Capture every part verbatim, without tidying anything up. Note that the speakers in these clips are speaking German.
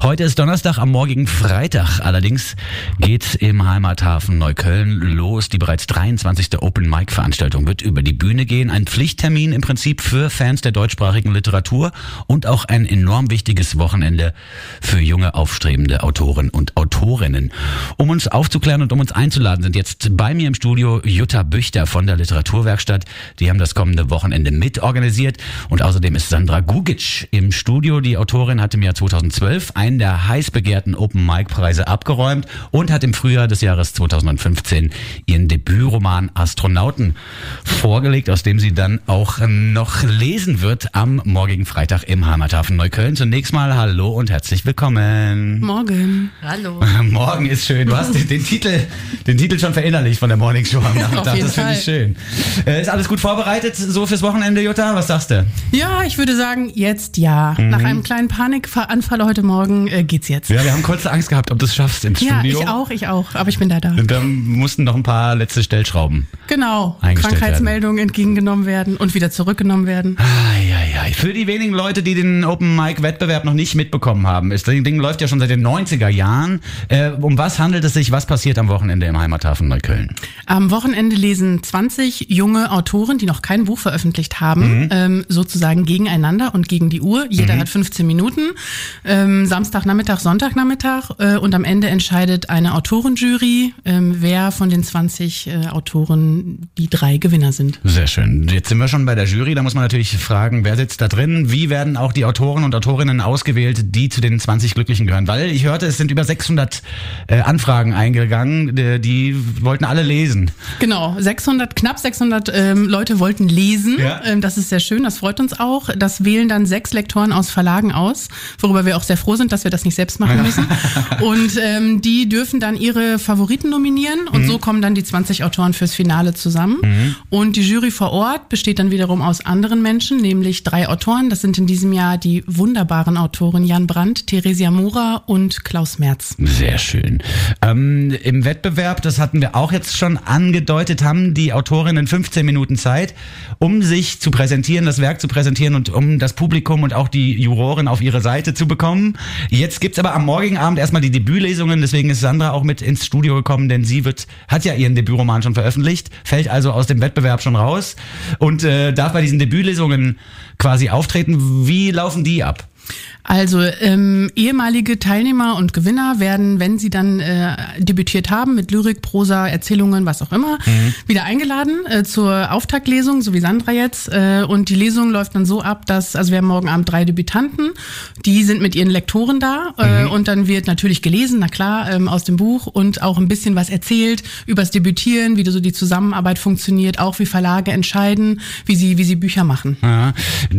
Heute ist Donnerstag, am morgigen Freitag. Allerdings geht im Heimathafen Neukölln los. Die bereits dreiundzwanzigste Open-Mic-Veranstaltung wird über die Bühne gehen. Ein Pflichttermin im Prinzip für Fans der deutschsprachigen Literatur und auch ein enorm wichtiges Wochenende für junge, aufstrebende Autoren und Autorinnen. Um uns aufzuklären und um uns einzuladen, sind jetzt bei mir im Studio Jutta Büchter von der Literaturwerkstatt. Die haben das kommende Wochenende mitorganisiert. Und außerdem ist Sandra Gugic im Studio. Die Autorin hat im Jahr zweitausendzwölf einen der heiß begehrten Open-Mic-Preise abgeräumt und hat im Frühjahr des Jahres zweitausendfünfzehn ihren Debütroman Astronauten vorgelegt, aus dem sie dann auch noch lesen wird am morgigen Freitag im Heimathafen Neukölln. Zunächst mal hallo und herzlich willkommen. Morgen. Hallo. Morgen ist schön. Du hast den, den Titel den Titel schon verinnerlicht von der Morning Show am Nachmittag. Das finde ich schön. Äh, ist alles gut vorbereitet so fürs Wochenende, Jutta? Was sagst du? Ja, ich würde sagen, jetzt ja. Mhm. Nach einem kleinen Panikanfall heute Morgen äh, geht's jetzt. Ja, wir haben kurze Angst gehabt, ob du es schaffst ins ja, Studio. Ja, ich auch, ich auch. Aber ich bin da da. Und dann mussten noch ein paar letzte Stellschrauben Genau. Krankheitsmeldungen werden. entgegengenommen werden und wieder zurückgenommen werden. Ai, ai, ai. Für die wenigen Leute, die den Open-Mic-Wettbewerb noch nicht mitbekommen haben, ist, das Ding läuft ja schon seit den neunziger Jahren. Äh, um was handelt es sich? Was passiert am Wochenende im Heimathafen Neukölln? Am Wochenende lesen zwanzig junge Autoren, die noch kein Buch veröffentlicht haben, mhm. ähm, sozusagen gegeneinander und gegen die Uhr. Jeder mhm. hat fünfzehn Minuten. Ähm, Samstagnachmittag, Sonntagnachmittag. Äh, und am Ende entscheidet eine Autorenjury, ähm, wer von den zwanzig äh, Autoren die drei Gewinner sind. Sehr schön. Jetzt sind wir schon bei der Jury. Da muss man natürlich fragen, wer sitzt da drin? Wie werden auch die Autoren und Autorinnen ausgewählt, die zu den zwanzig Glücklichen gehören? Weil ich hörte, es sind über sechshundert äh, Anfragen eingegangen. Die, die wollten alle lesen. Genau. sechshundert, knapp sechshundert ähm, Leute wollten lesen. Ja. Ähm, das ist sehr schön. Das freut uns auch. Das wählen dann sechs Lektoren aus Verlagen aus, worüber wir auch sehr froh sind, dass wir das nicht selbst machen müssen. Und ähm, die dürfen dann ihre Favoriten nominieren und mhm. so kommen dann die zwanzig Autoren fürs Finale zusammen. Mhm. Und die Jury vor Ort besteht dann wiederum aus anderen Menschen, nämlich drei Autoren. Das sind in diesem Jahr die wunderbaren Autoren Jan Brandt, Theresia Mora und Klaus Merz. Sehr schön. Ähm, im Wettbewerb, das hatten wir auch jetzt schon angedeutet, haben die Autorinnen fünfzehn Minuten Zeit, um sich zu präsentieren, das Werk zu präsentieren und um das Publikum und auch die Juroren auf ihre Seite zu bekommen. Jetzt gibt's aber am morgigen Abend erstmal die Debütlesungen, deswegen ist Sandra auch mit ins Studio gekommen, denn sie wird hat ja ihren Debütroman schon veröffentlicht, fällt also aus dem Wettbewerb schon raus und äh, darf bei diesen Debütlesungen quasi auftreten. Wie laufen die ab? Also ähm, ehemalige Teilnehmer und Gewinner werden, wenn sie dann äh, debütiert haben mit Lyrik, Prosa, Erzählungen, was auch immer, mhm. wieder eingeladen äh, zur Auftaktlesung, so wie Sandra jetzt. Äh, und die Lesung läuft dann so ab, dass, also wir haben morgen Abend drei Debütanten, die sind mit ihren Lektoren da äh, mhm. und dann wird natürlich gelesen, na klar, ähm, aus dem Buch und auch ein bisschen was erzählt übers Debütieren, wie so die Zusammenarbeit funktioniert, auch wie Verlage entscheiden, wie sie wie sie Bücher machen. Ja,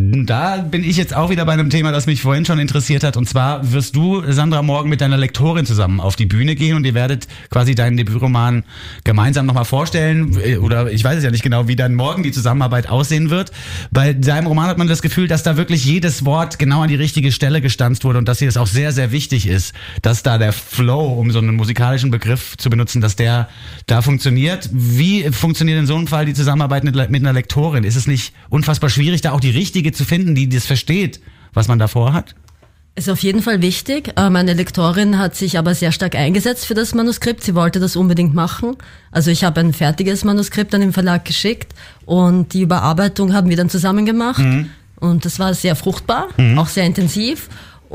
da bin ich jetzt auch wieder bei einem Thema, das mich vorhin schon interessiert hat. Und zwar wirst du, Sandra, morgen mit deiner Lektorin zusammen auf die Bühne gehen und ihr werdet quasi deinen Debütroman gemeinsam nochmal vorstellen. Oder ich weiß es ja nicht genau, wie dann morgen die Zusammenarbeit aussehen wird. Bei deinem Roman hat man das Gefühl, dass da wirklich jedes Wort genau an die richtige Stelle gestanzt wurde und dass dir das auch sehr, sehr wichtig ist, dass da der Flow, um so einen musikalischen Begriff zu benutzen, dass der da funktioniert. Wie funktioniert in so einem Fall die Zusammenarbeit mit, mit einer Lektorin? Ist es nicht unfassbar schwierig, da auch die richtige zu finden, die das versteht, was man davor hat? Ist auf jeden Fall wichtig. Meine Lektorin hat sich aber sehr stark eingesetzt für das Manuskript. Sie wollte das unbedingt machen. Also ich habe ein fertiges Manuskript an den Verlag geschickt und die Überarbeitung haben wir dann zusammen gemacht. Mhm. Und das war sehr fruchtbar, mhm. auch sehr intensiv.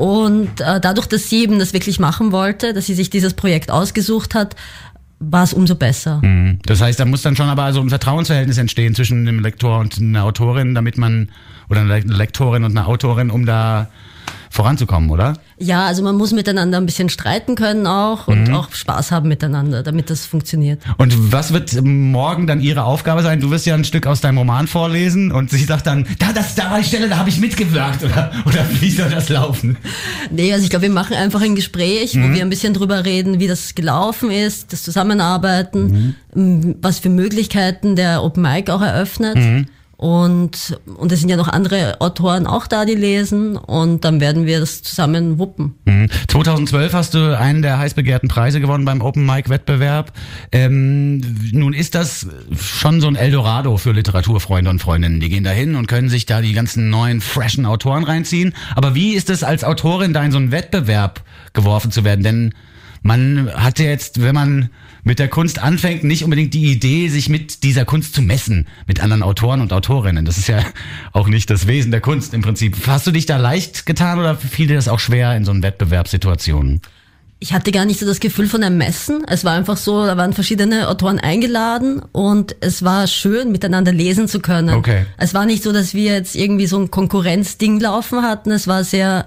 Und äh, dadurch, dass sie eben das wirklich machen wollte, dass sie sich dieses Projekt ausgesucht hat, war es umso besser. Mhm. Das heißt, da muss dann schon aber so ein Vertrauensverhältnis entstehen zwischen einem Lektor und einer Autorin, damit man, oder einer Lektorin und einer Autorin, um da voranzukommen, oder? Ja, also man muss miteinander ein bisschen streiten können auch und mhm. auch Spaß haben miteinander, damit das funktioniert. Und was wird morgen dann Ihre Aufgabe sein? Du wirst ja ein Stück aus deinem Roman vorlesen und sie sagt dann, da, das, da war die Stelle, da habe ich mitgewirkt, oder, oder wie soll das laufen? Nee, also ich glaube, wir machen einfach ein Gespräch, mhm. wo wir ein bisschen drüber reden, wie das gelaufen ist, das Zusammenarbeiten, mhm. was für Möglichkeiten der Open Mic auch eröffnet. Mhm. Und, und es sind ja noch andere Autoren auch da, die lesen. Und dann werden wir das zusammen wuppen. Mhm. zweitausendzwölf hast du einen der heiß begehrten Preise gewonnen beim Open Mic Wettbewerb. Ähm, nun ist das schon so ein Eldorado für Literaturfreunde und Freundinnen. Die gehen da hin und können sich da die ganzen neuen, freshen Autoren reinziehen. Aber wie ist es als Autorin, da in so einen Wettbewerb geworfen zu werden? Denn man hat ja jetzt, wenn man mit der Kunst anfängt, nicht unbedingt die Idee, sich mit dieser Kunst zu messen, mit anderen Autoren und Autorinnen. Das ist ja auch nicht das Wesen der Kunst im Prinzip. Hast du dich da leicht getan oder fiel dir das auch schwer in so einen Wettbewerbssituationen? Ich hatte gar nicht so das Gefühl von einem Messen. Es war einfach so, da waren verschiedene Autoren eingeladen und es war schön, miteinander lesen zu können. Okay. Es war nicht so, dass wir jetzt irgendwie so ein Konkurrenzding laufen hatten. Es war sehr,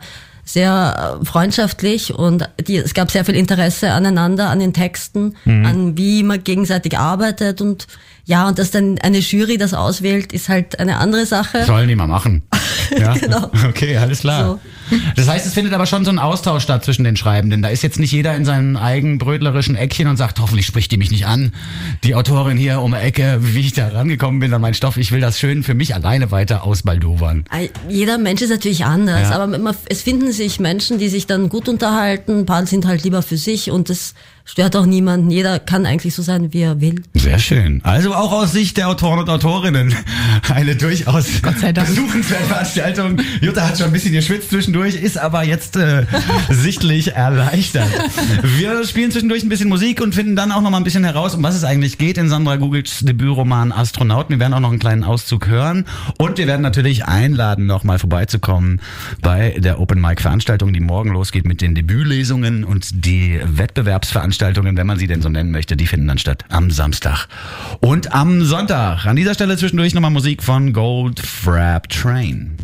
sehr freundschaftlich und die, es gab sehr viel Interesse aneinander, an den Texten, mhm. an wie man gegenseitig arbeitet und ja, und dass dann eine Jury das auswählt, ist halt eine andere Sache. Sollen die mal machen. Ja? Genau. Okay, alles klar. So. Das heißt, es findet aber schon so ein Austausch statt zwischen den Schreibenden. Da ist jetzt nicht jeder in seinem eigenen brötlerischen Eckchen und sagt, hoffentlich spricht die mich nicht an. Die Autorin hier um die Ecke, wie ich da rangekommen bin an meinen Stoff, ich will das schön für mich alleine weiter ausbaldowern. Jeder Mensch ist natürlich anders, Ja. aber immer, es finden sich Menschen, die sich dann gut unterhalten. Ein paar sind halt lieber für sich und das stört auch niemanden. Jeder kann eigentlich so sein, wie er will. Sehr schön. Also auch aus Sicht der Autoren und Autorinnen eine durchaus besuchenswerte Veranstaltung. Jutta hat schon ein bisschen geschwitzt zwischendurch, ist aber jetzt äh, sichtlich erleichtert. Wir spielen zwischendurch ein bisschen Musik und finden dann auch noch mal ein bisschen heraus, um was es eigentlich geht in Sandra Gugics Debütroman Astronauten. Wir werden auch noch einen kleinen Auszug hören und wir werden natürlich einladen, noch mal vorbeizukommen bei der Open Mic Veranstaltung, die morgen losgeht mit den Debütlesungen und die Wettbewerbsveranstaltungen, wenn man sie denn so nennen möchte, die finden dann statt am Samstag und am Sonntag. An dieser Stelle zwischendurch nochmal Musik von Goldfrapp Train.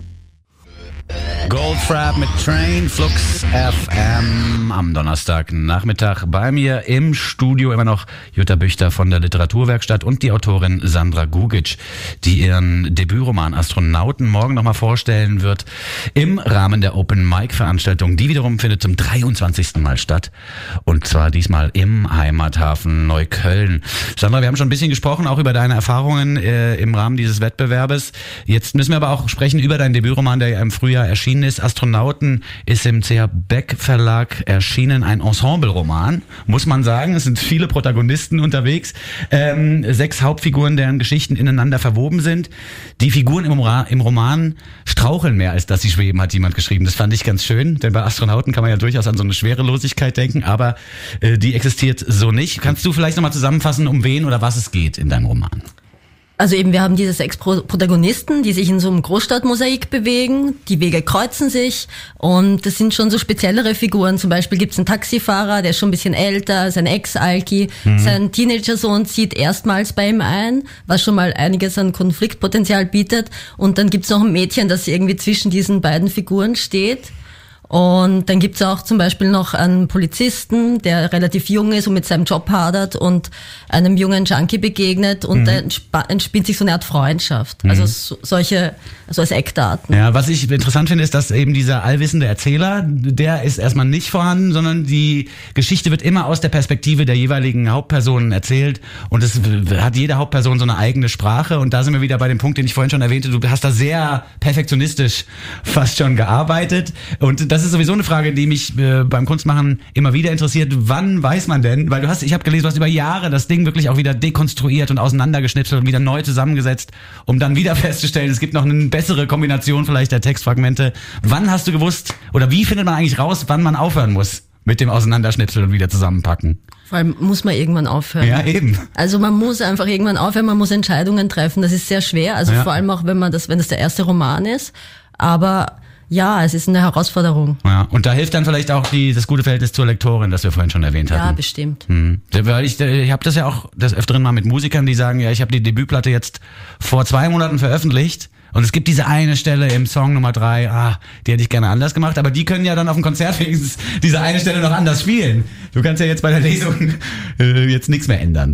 Goldfrapp mit Train, Flux F M am Donnerstagnachmittag. Bei mir im Studio immer noch Jutta Büchter von der Literaturwerkstatt und die Autorin Sandra Gugic, die ihren Debütroman Astronauten morgen nochmal vorstellen wird im Rahmen der Open Mic Veranstaltung. Die wiederum findet zum dreiundzwanzigsten Mal statt und zwar diesmal im Heimathafen Neukölln. Sandra, wir haben schon ein bisschen gesprochen, auch über deine Erfahrungen äh, im Rahmen dieses Wettbewerbes. Jetzt müssen wir aber auch sprechen über deinen Debütroman, der ja im Frühjahr erschienen ist. Astronauten ist im C H Beck Verlag erschienen, ein Ensemble-Roman, muss man sagen. Es sind viele Protagonisten unterwegs, ähm, sechs Hauptfiguren, deren Geschichten ineinander verwoben sind. Die Figuren im, Ra- im Roman straucheln mehr, als dass sie schweben, hat jemand geschrieben. Das fand ich ganz schön, denn bei Astronauten kann man ja durchaus an so eine Schwerelosigkeit denken, aber äh, die existiert so nicht. Kannst du vielleicht nochmal zusammenfassen, um wen oder was es geht in deinem Roman? Also eben, wir haben diese sechs Pro- Protagonisten, die sich in so einem Großstadtmosaik bewegen. Die Wege kreuzen sich und das sind schon so speziellere Figuren. Zum Beispiel gibt's einen Taxifahrer, der ist schon ein bisschen älter, sein Ex-Alki. Mhm. Sein Teenager-Sohn zieht erstmals bei ihm ein, was schon mal einiges an Konfliktpotenzial bietet. Und dann gibt's noch ein Mädchen, das irgendwie zwischen diesen beiden Figuren steht. Und dann gibt's auch zum Beispiel noch einen Polizisten, der relativ jung ist und mit seinem Job hadert und einem jungen Junkie begegnet und mhm. da entsp- entspinnt sich so eine Art Freundschaft. Mhm. Also so, solche, so als Eckdaten. Ja, was ich interessant finde, ist, dass eben dieser allwissende Erzähler, der ist erstmal nicht vorhanden, sondern die Geschichte wird immer aus der Perspektive der jeweiligen Hauptpersonen erzählt und es hat jede Hauptperson so eine eigene Sprache und da sind wir wieder bei dem Punkt, den ich vorhin schon erwähnte, du hast da sehr perfektionistisch fast schon gearbeitet und das Das ist sowieso eine Frage, die mich äh, beim Kunstmachen immer wieder interessiert. Wann weiß man denn? Weil du hast, ich habe gelesen, du hast über Jahre das Ding wirklich auch wieder dekonstruiert und auseinandergeschnitzelt und wieder neu zusammengesetzt, um dann wieder festzustellen, es gibt noch eine bessere Kombination vielleicht der Textfragmente. Wann hast du gewusst oder wie findet man eigentlich raus, wann man aufhören muss mit dem Auseinanderschnipseln und wieder zusammenpacken? Vor allem muss man irgendwann aufhören. Ja, eben. Also man muss einfach irgendwann aufhören, man muss Entscheidungen treffen. Das ist sehr schwer. Also ja. vor allem auch, wenn man das, wenn das der erste Roman ist. Aber ja, es ist eine Herausforderung. Ja, und da hilft dann vielleicht auch die, das gute Verhältnis zur Lektorin, das wir vorhin schon erwähnt hatten. Ja, bestimmt. Hm. Weil ich, ich habe das ja auch des Öfteren mal mit Musikern, die sagen, ja, ich habe die Debütplatte jetzt vor zwei Monaten veröffentlicht und es gibt diese eine Stelle im Song Nummer drei, ah, die hätte ich gerne anders gemacht, aber die können ja dann auf dem Konzert wenigstens diese eine Stelle noch anders spielen. Du kannst ja jetzt bei der Lesung äh, jetzt nichts mehr ändern.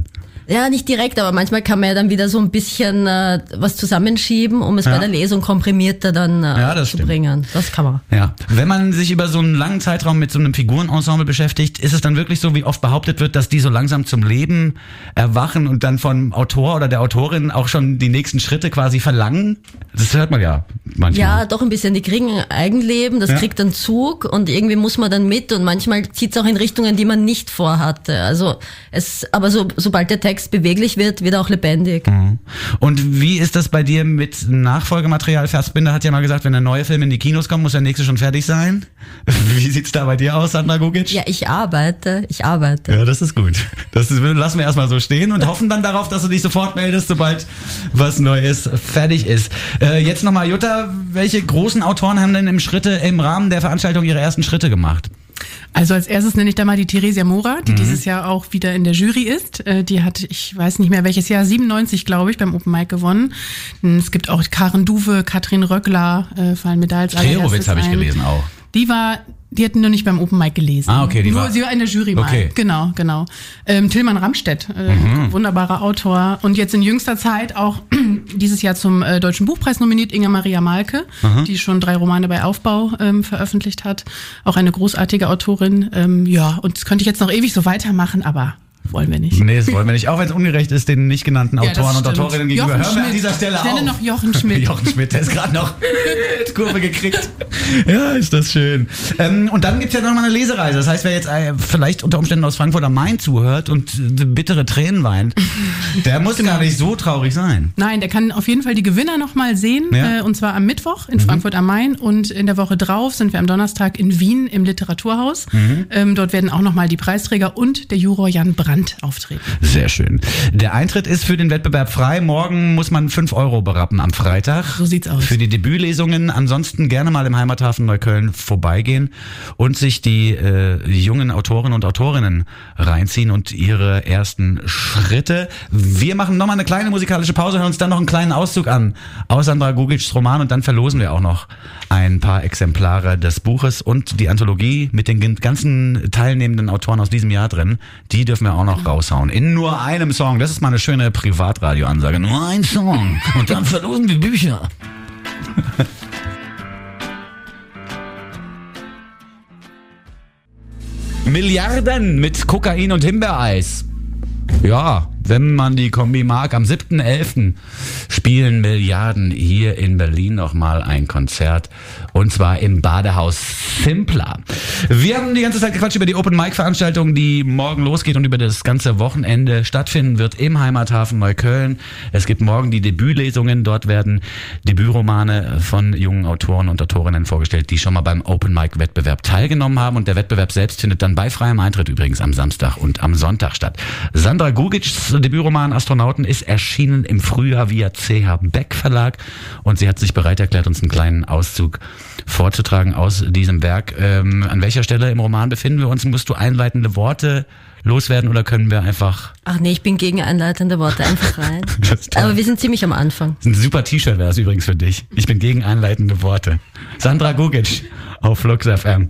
Ja, nicht direkt, aber manchmal kann man ja dann wieder so ein bisschen äh, was zusammenschieben, um es ja. bei der Lesung komprimierter dann äh, ja, zu stimmt. bringen. Das kann man. Ja. Wenn man sich über so einen langen Zeitraum mit so einem Figurenensemble beschäftigt, ist es dann wirklich so, wie oft behauptet wird, dass die so langsam zum Leben erwachen und dann vom Autor oder der Autorin auch schon die nächsten Schritte quasi verlangen? Das hört man ja manchmal. Ja, doch ein bisschen. Die kriegen ein Eigenleben, das ja. kriegt einen Zug und irgendwie muss man dann mit und manchmal zieht es auch in Richtungen, die man nicht vorhatte. Also es, aber so, sobald der Text beweglich wird, wird er auch lebendig. Mhm. Und wie ist das bei dir mit Nachfolgematerial? Fassbinder hat ja mal gesagt, wenn der neue Film in die Kinos kommt, muss der nächste schon fertig sein. Wie sieht's da bei dir aus, Sandra Gugic? Ja, ich arbeite, ich arbeite. Ja, das ist gut. Das ist, lassen wir erstmal so stehen und hoffen dann darauf, dass du dich sofort meldest, sobald was Neues fertig ist. Äh, jetzt nochmal, Jutta, welche großen Autoren haben denn im Schritte, im Rahmen der Veranstaltung ihre ersten Schritte gemacht? Also als erstes nenne ich da mal die Theresia Mora, die mhm. dieses Jahr auch wieder in der Jury ist. Die hat, ich weiß nicht mehr welches Jahr, siebenundneunzig glaube ich, beim Open Mic gewonnen. Es gibt auch Karen Duwe, Katrin Röckler, äh, fallen mir da als Kreowitz habe ich gelesen auch. Die war, die hatten nur nicht beim Open Mic gelesen. Ah, okay, die nur, war. Sie war in der Jury mal. Okay. Genau, genau. Ähm, Tilman Ramstedt, äh, mhm. wunderbarer Autor. Und jetzt in jüngster Zeit auch dieses Jahr zum äh, Deutschen Buchpreis nominiert, Inga Maria Malke, mhm. die schon drei Romane bei Aufbau ähm, veröffentlicht hat. Auch eine großartige Autorin. Ähm, ja, und das könnte ich jetzt noch ewig so weitermachen, aber wollen wir nicht. Nee, das wollen wir nicht. Auch wenn es ungerecht ist, den nicht genannten ja, Autoren und Autorinnen gegenüber. Jochen Hören wir an dieser Stelle auf. Ich nenne noch Jochen Schmidt. Jochen Schmidt, der ist gerade noch Kurve gekriegt. Ja, ist das schön. Ähm, und dann gibt's ja noch mal eine Lesereise. Das heißt, wer jetzt äh, vielleicht unter Umständen aus Frankfurt am Main zuhört und äh, bittere Tränen weint, der muss genau. gar nicht so traurig sein. Nein, der kann auf jeden Fall die Gewinner noch mal sehen. Ja. Äh, und zwar am Mittwoch in mhm. Frankfurt am Main. Und in der Woche drauf sind wir am Donnerstag in Wien im Literaturhaus. Mhm. Ähm, dort werden auch noch mal die Preisträger und der Juror Jan Brandt auftreten. Sehr schön. Der Eintritt ist für den Wettbewerb frei. Morgen muss man fünf Euro berappen am Freitag. So sieht's aus. Für die Debütlesungen. Ansonsten gerne mal im Heimathafen Neukölln vorbeigehen und sich die äh, jungen Autoren und Autorinnen reinziehen und ihre ersten Schritte. Wir machen nochmal eine kleine musikalische Pause, hören uns dann noch einen kleinen Auszug an aus Sandra Gugic's Roman und dann verlosen wir auch noch ein paar Exemplare des Buches und die Anthologie mit den ganzen teilnehmenden Autoren aus diesem Jahr drin. Die dürfen wir auch noch raushauen. In nur einem Song. Das ist mal eine schöne Privatradioansage. Nur ein Song. Und dann verlosen wir Bücher. Milliarden mit Kokain und Himbeereis. Ja, wenn man die Kombi mag. Am siebten elften spielen Milliarden hier in Berlin nochmal ein Konzert. Und zwar im Badehaus Simpler. Wir haben die ganze Zeit gequatscht über die Open-Mic-Veranstaltung, die morgen losgeht und über das ganze Wochenende stattfinden wird im Heimathafen Neukölln. Es gibt morgen die Debütlesungen. Dort werden Debütromane von jungen Autoren und Autorinnen vorgestellt, die schon mal beim Open-Mic-Wettbewerb teilgenommen haben. Und der Wettbewerb selbst findet dann bei freiem Eintritt übrigens am Samstag und am Sonntag statt. Sandra Gugic's Debütroman Astronauten ist erschienen im Frühjahr via C H Beck Verlag und sie hat sich bereit erklärt, uns einen kleinen Auszug vorzutragen aus diesem Werk. Ähm, an welcher Stelle im Roman befinden wir uns? Musst du einleitende Worte loswerden oder können wir einfach... Ach nee, ich bin gegen einleitende Worte, einfach rein. Aber wir sind ziemlich am Anfang. Ein super T-Shirt wäre das übrigens für dich. Ich bin gegen einleitende Worte. Sandra Gugic auf Flux F M.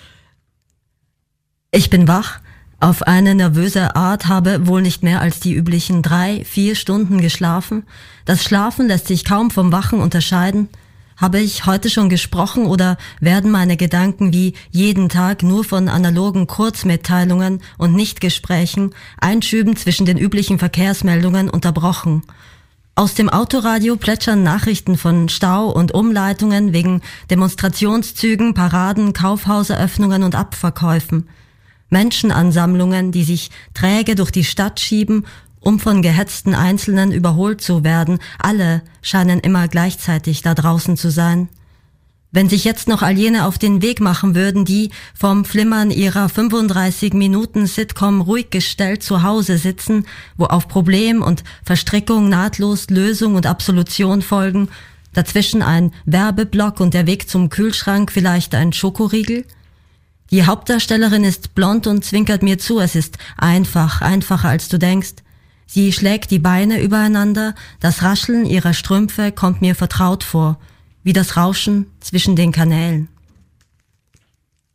Ich bin wach. Auf eine nervöse Art, habe wohl nicht mehr als die üblichen drei, vier Stunden geschlafen. Das Schlafen lässt sich kaum vom Wachen unterscheiden. Habe ich heute schon gesprochen oder werden meine Gedanken wie jeden Tag nur von analogen Kurzmitteilungen und Nichtgesprächen, Einschüben zwischen den üblichen Verkehrsmeldungen unterbrochen? Aus dem Autoradio plätschern Nachrichten von Stau und Umleitungen wegen Demonstrationszügen, Paraden, Kaufhauseröffnungen und Abverkäufen. Menschenansammlungen, die sich träge durch die Stadt schieben, um von gehetzten Einzelnen überholt zu werden. Alle scheinen immer gleichzeitig da draußen zu sein. Wenn sich jetzt noch all jene auf den Weg machen würden, die vom Flimmern ihrer fünfunddreißig Minuten Sitcom ruhig gestellt zu Hause sitzen, wo auf Problem und Verstrickung nahtlos Lösung und Absolution folgen, dazwischen ein Werbeblock und der Weg zum Kühlschrank vielleicht ein Schokoriegel? Die Hauptdarstellerin ist blond und zwinkert mir zu. Es ist einfach, einfacher als du denkst. Sie schlägt die Beine übereinander. Das Rascheln ihrer Strümpfe kommt mir vertraut vor, wie das Rauschen zwischen den Kanälen.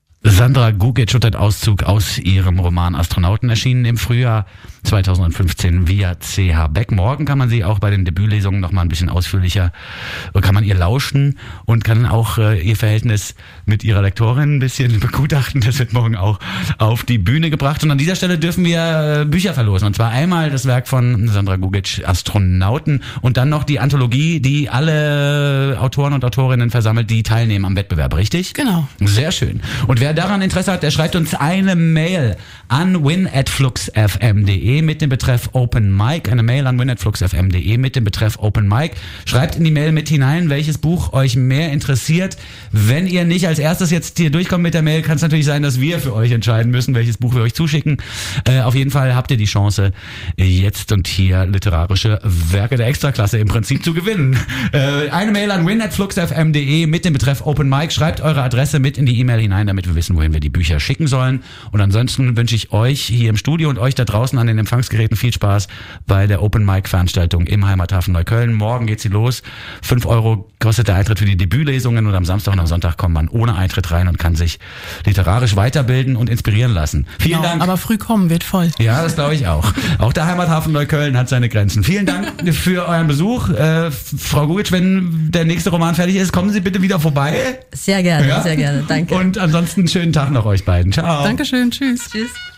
Sandra Gugic und ein Auszug aus ihrem Roman Astronauten, erschienen im Frühjahr zweitausendfünfzehn via C H Beck. Morgen kann man sie auch bei den Debütlesungen noch mal ein bisschen ausführlicher, kann man ihr lauschen und kann auch äh, ihr Verhältnis mit ihrer Lektorin ein bisschen begutachten. Das wird morgen auch auf die Bühne gebracht. Und an dieser Stelle dürfen wir äh, Bücher verlosen. Und zwar einmal das Werk von Sandra Gugic, Astronauten, und dann noch die Anthologie, die alle Autoren und Autorinnen versammelt, die teilnehmen am Wettbewerb, richtig? Genau. Sehr schön. Und wer daran Interesse hat, der schreibt uns eine Mail an win at fluxfm punkt de mit dem Betreff Open Mic. Eine Mail an win at fluxfm punkt de mit dem Betreff Open Mic. Schreibt in die Mail mit hinein, welches Buch euch mehr interessiert. Wenn ihr nicht als erstes jetzt hier durchkommt mit der Mail, kann es natürlich sein, dass wir für euch entscheiden müssen, welches Buch wir euch zuschicken. Äh, auf jeden Fall habt ihr die Chance, jetzt und hier literarische Werke der Extraklasse im Prinzip zu gewinnen. Äh, eine Mail an win at fluxfm punkt de mit dem Betreff Open Mic. Schreibt eure Adresse mit in die E-Mail hinein, damit wir wissen, wohin wir die Bücher schicken sollen. Und ansonsten wünsche ich euch hier im Studio und euch da draußen an den Empfangsgeräten viel Spaß bei der Open Mic Veranstaltung im Heimathafen Neukölln. Morgen geht sie los. Fünf Euro kostet der Eintritt für die Debütlesungen und am Samstag und am Sonntag kommt man ohne Eintritt rein und kann sich literarisch weiterbilden und inspirieren lassen. Vielen genau, Dank. Aber früh kommen wird voll. Ja, das glaube ich auch. Auch der Heimathafen Neukölln hat seine Grenzen. Vielen Dank für euren Besuch. Äh, Frau Gugic, wenn der nächste Roman fertig ist, kommen Sie bitte wieder vorbei. Sehr gerne, ja? sehr gerne. Danke. Und ansonsten schönen Tag noch euch beiden. Ciao. Dankeschön. Tschüss. Tschüss.